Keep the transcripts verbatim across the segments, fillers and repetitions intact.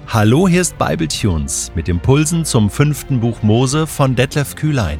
Hallo, hier ist Bibletunes mit Impulsen zum fünften Buch Mose von Detlef Kühlein.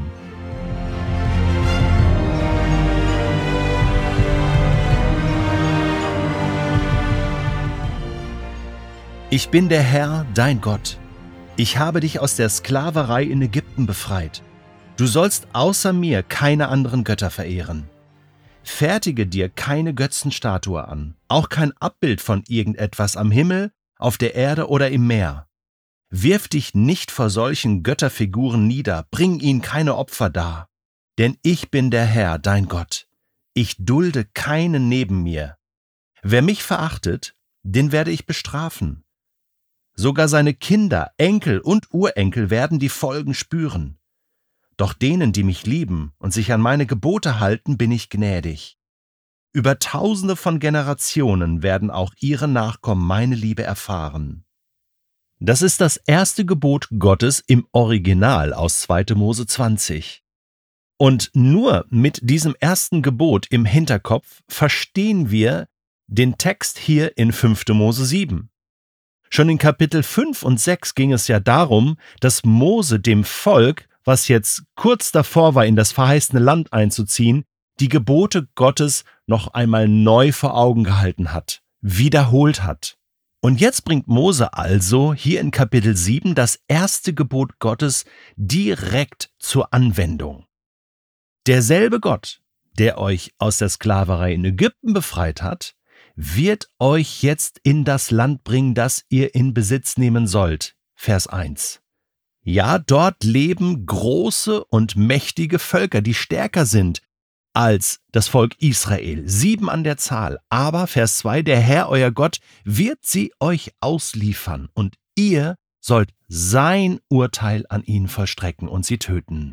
Ich bin der Herr, dein Gott. Ich habe dich aus der Sklaverei in Ägypten befreit. Du sollst außer mir keine anderen Götter verehren. Fertige dir keine Götzenstatue an, auch kein Abbild von irgendetwas am Himmel, auf der Erde oder im Meer. Wirf dich nicht vor solchen Götterfiguren nieder, bring ihnen keine Opfer dar. Denn ich bin der Herr, dein Gott. Ich dulde keinen neben mir. Wer mich verachtet, den werde ich bestrafen. Sogar seine Kinder, Enkel und Urenkel werden die Folgen spüren. Doch denen, die mich lieben und sich an meine Gebote halten, bin ich gnädig. Über Tausende von Generationen werden auch ihre Nachkommen meine Liebe erfahren. Das ist das erste Gebot Gottes im Original aus zweiter Mose zwanzig. Und nur mit diesem ersten Gebot im Hinterkopf verstehen wir den Text hier in fünfter Mose sieben. Schon in Kapitel fünf und sechs ging es ja darum, dass Mose dem Volk, was jetzt kurz davor war, in das verheißene Land einzuziehen, die Gebote Gottes noch einmal neu vor Augen gehalten hat, wiederholt hat. Und jetzt bringt Mose also hier in Kapitel sieben das erste Gebot Gottes direkt zur Anwendung. Derselbe Gott, der euch aus der Sklaverei in Ägypten befreit hat, wird euch jetzt in das Land bringen, das ihr in Besitz nehmen sollt. Vers eins. Ja, dort leben große und mächtige Völker, die stärker sind als das Volk Israel, sieben an der Zahl. Aber, Vers zwei, der Herr, euer Gott, wird sie euch ausliefern und ihr sollt sein Urteil an ihnen vollstrecken und sie töten.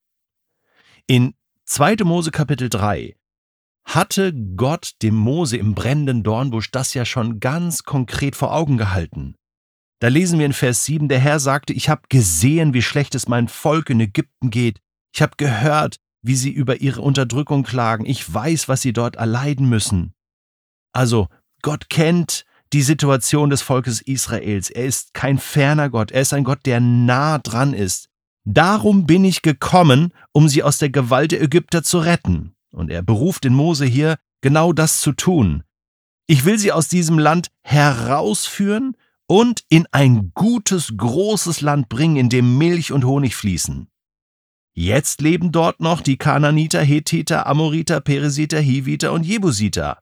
In zweiter Mose Kapitel drei hatte Gott dem Mose im brennenden Dornbusch das ja schon ganz konkret vor Augen gehalten. Da lesen wir in Vers sieben, der Herr sagte, ich habe gesehen, wie schlecht es meinem Volk in Ägypten geht. Ich habe gehört, wie sie über ihre Unterdrückung klagen. Ich weiß, was sie dort erleiden müssen. Also, Gott kennt die Situation des Volkes Israels. Er ist kein ferner Gott. Er ist ein Gott, der nah dran ist. Darum bin ich gekommen, um sie aus der Gewalt der Ägypter zu retten. Und er beruft den Mose hier, genau das zu tun. Ich will sie aus diesem Land herausführen und in ein gutes, großes Land bringen, in dem Milch und Honig fließen. Jetzt leben dort noch die Kanaaniter, Hethiter, Amoriter, Peresiter, Hiviter und Jebusiter.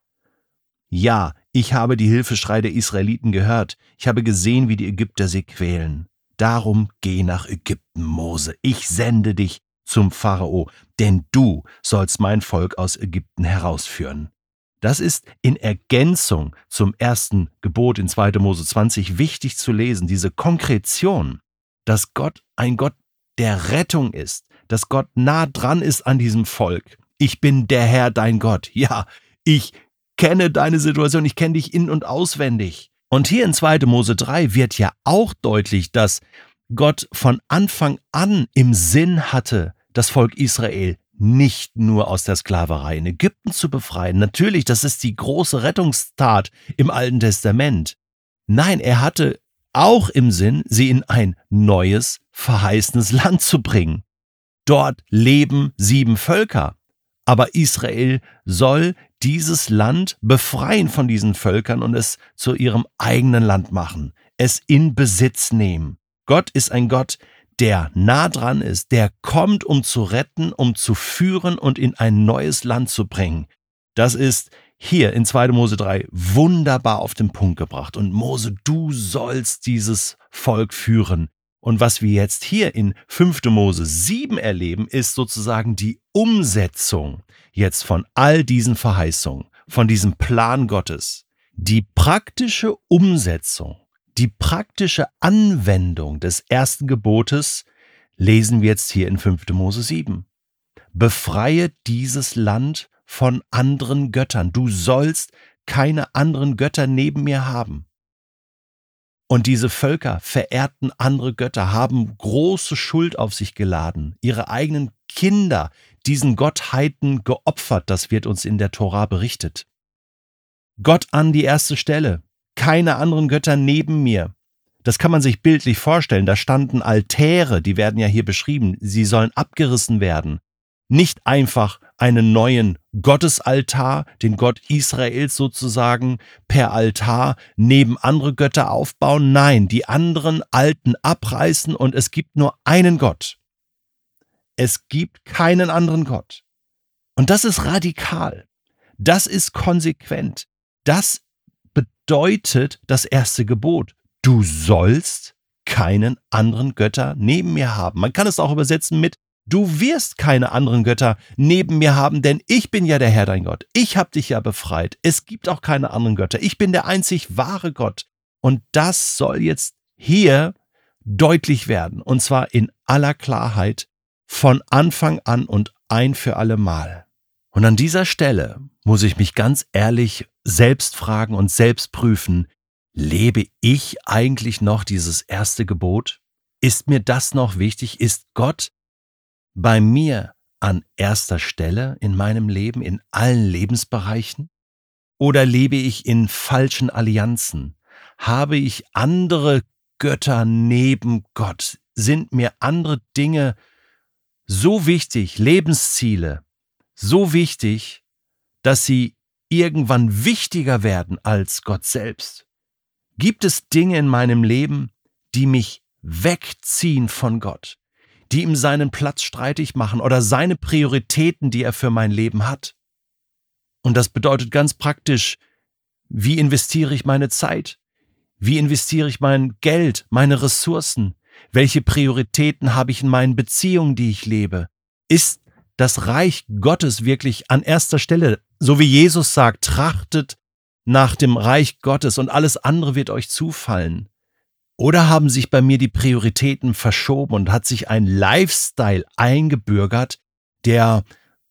Ja, ich habe die Hilfeschrei der Israeliten gehört. Ich habe gesehen, wie die Ägypter sie quälen. Darum geh nach Ägypten, Mose. Ich sende dich zum Pharao, denn du sollst mein Volk aus Ägypten herausführen. Das ist in Ergänzung zum ersten Gebot in zweiter Mose zwanzig wichtig zu lesen, diese Konkretion, dass Gott ein Gott der Rettung ist, dass Gott nah dran ist an diesem Volk. Ich bin der Herr, dein Gott. Ja, ich kenne deine Situation, ich kenne dich in- und auswendig. Und hier in zweiter Mose drei wird ja auch deutlich, dass Gott von Anfang an im Sinn hatte, das Volk Israel nicht nur aus der Sklaverei in Ägypten zu befreien. Natürlich, das ist die große Rettungstat im Alten Testament. Nein, er hatte auch im Sinn, sie in ein neues, verheißenes Land zu bringen. Dort leben sieben Völker, aber Israel soll dieses Land befreien von diesen Völkern und es zu ihrem eigenen Land machen, es in Besitz nehmen. Gott ist ein Gott, der nah dran ist, der kommt, um zu retten, um zu führen und in ein neues Land zu bringen. Das ist hier in zweiter Mose drei wunderbar auf den Punkt gebracht. Und Mose, du sollst dieses Volk führen. Und was wir jetzt hier in fünfter Mose sieben erleben, ist sozusagen die Umsetzung jetzt von all diesen Verheißungen, von diesem Plan Gottes. Die praktische Umsetzung, die praktische Anwendung des ersten Gebotes lesen wir jetzt hier in fünfter Mose sieben. Befreie dieses Land von anderen Göttern. Du sollst keine anderen Götter neben mir haben. Und diese Völker verehrten andere Götter, haben große Schuld auf sich geladen, ihre eigenen Kinder diesen Gottheiten geopfert, das wird uns in der Tora berichtet. Gott an die erste Stelle, keine anderen Götter neben mir. Das kann man sich bildlich vorstellen. Da standen Altäre, die werden ja hier beschrieben. Sie sollen abgerissen werden. Nicht einfach einen neuen Gottesaltar, den Gott Israels sozusagen, per Altar neben andere Götter aufbauen. Nein, die anderen alten abreißen und es gibt nur einen Gott. Es gibt keinen anderen Gott. Und das ist radikal. Das ist konsequent. Das bedeutet das erste Gebot. Du sollst keinen anderen Götter neben mir haben. Man kann es auch übersetzen mit: Du wirst keine anderen Götter neben mir haben, denn ich bin ja der Herr dein Gott. Ich habe dich ja befreit. Es gibt auch keine anderen Götter. Ich bin der einzig wahre Gott. Und das soll jetzt hier deutlich werden. Und zwar in aller Klarheit von Anfang an und ein für alle Mal. Und an dieser Stelle muss ich mich ganz ehrlich selbst fragen und selbst prüfen: Lebe ich eigentlich noch dieses erste Gebot? Ist mir das noch wichtig? Ist Gott bei mir an erster Stelle in meinem Leben, in allen Lebensbereichen? Oder lebe ich in falschen Allianzen? Habe ich andere Götter neben Gott? Sind mir andere Dinge so wichtig, Lebensziele, so wichtig, dass sie irgendwann wichtiger werden als Gott selbst? Gibt es Dinge in meinem Leben, die mich wegziehen von Gott, die ihm seinen Platz streitig machen oder seine Prioritäten, die er für mein Leben hat? Und das bedeutet ganz praktisch: Wie investiere ich meine Zeit? Wie investiere ich mein Geld, meine Ressourcen? Welche Prioritäten habe ich in meinen Beziehungen, die ich lebe? Ist das Reich Gottes wirklich an erster Stelle? So wie Jesus sagt: Trachtet nach dem Reich Gottes und alles andere wird euch zufallen. Oder haben sich bei mir die Prioritäten verschoben und hat sich ein Lifestyle eingebürgert, der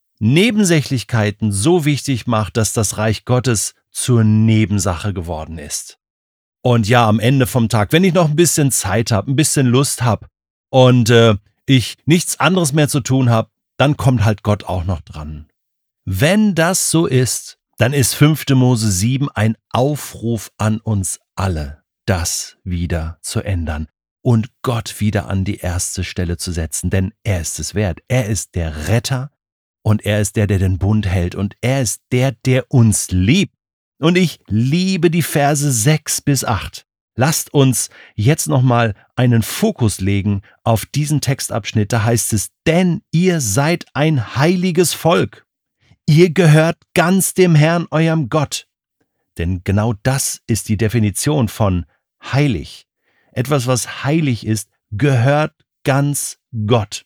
Nebensächlichkeiten so wichtig macht, dass das Reich Gottes zur Nebensache geworden ist? Und ja, am Ende vom Tag, wenn ich noch ein bisschen Zeit habe, ein bisschen Lust habe und äh, ich nichts anderes mehr zu tun habe, dann kommt halt Gott auch noch dran. Wenn das so ist, dann ist fünfte Mose sieben ein Aufruf an uns alle, das wieder zu ändern und Gott wieder an die erste Stelle zu setzen, denn er ist es wert. Er ist der Retter und er ist der, der den Bund hält und er ist der, der uns liebt. Und ich liebe die Verse sechs bis acht. Lasst uns jetzt nochmal einen Fokus legen auf diesen Textabschnitt. Da heißt es: Denn ihr seid ein heiliges Volk. Ihr gehört ganz dem Herrn, eurem Gott. Denn genau das ist die Definition von heilig. Etwas, was heilig ist, gehört ganz Gott.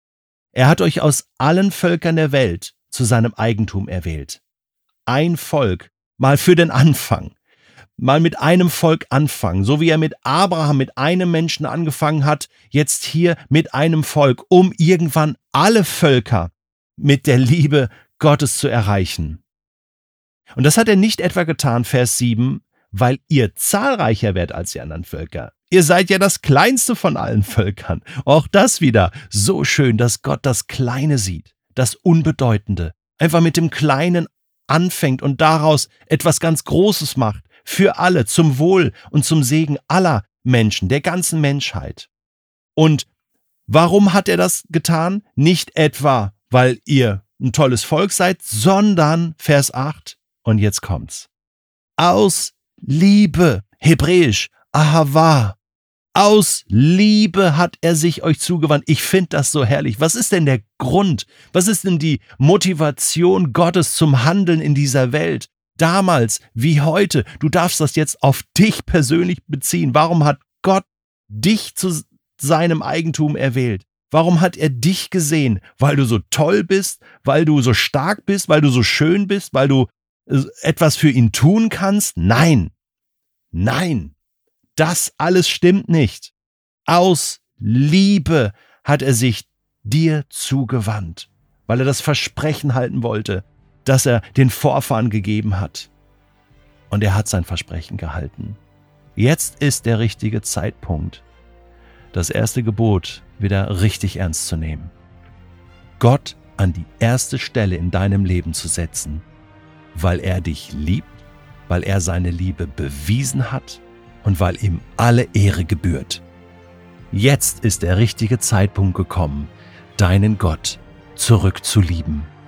Er hat euch aus allen Völkern der Welt zu seinem Eigentum erwählt. Ein Volk, mal für den Anfang, mal mit einem Volk anfangen, so wie er mit Abraham, mit einem Menschen angefangen hat, jetzt hier mit einem Volk, um irgendwann alle Völker mit der Liebe Gottes zu erreichen. Und das hat er nicht etwa getan, Vers sieben, weil ihr zahlreicher werdet als die anderen Völker. Ihr seid ja das kleinste von allen Völkern. Auch das wieder so schön, dass Gott das Kleine sieht, das Unbedeutende, einfach mit dem Kleinen anfängt und daraus etwas ganz Großes macht, für alle, zum Wohl und zum Segen aller Menschen, der ganzen Menschheit. Und warum hat er das getan? Nicht etwa, weil ihr ein tolles Volk seid, sondern, Vers acht, und jetzt kommt's, aus Liebe, hebräisch, Ahava, aus Liebe hat er sich euch zugewandt. Ich finde das so herrlich. Was ist denn der Grund? Was ist denn die Motivation Gottes zum Handeln in dieser Welt? Damals wie heute. Du darfst das jetzt auf dich persönlich beziehen. Warum hat Gott dich zu seinem Eigentum erwählt? Warum hat er dich gesehen? Weil du so toll bist, weil du so stark bist, weil du so schön bist, weil du etwas für ihn tun kannst? Nein, nein, das alles stimmt nicht. Aus Liebe hat er sich dir zugewandt, weil er das Versprechen halten wollte, das er den Vorfahren gegeben hat. Und er hat sein Versprechen gehalten. Jetzt ist der richtige Zeitpunkt, das erste Gebot wieder richtig ernst zu nehmen. Gott an die erste Stelle in deinem Leben zu setzen, weil er dich liebt, weil er seine Liebe bewiesen hat und weil ihm alle Ehre gebührt. Jetzt ist der richtige Zeitpunkt gekommen, deinen Gott zurückzulieben.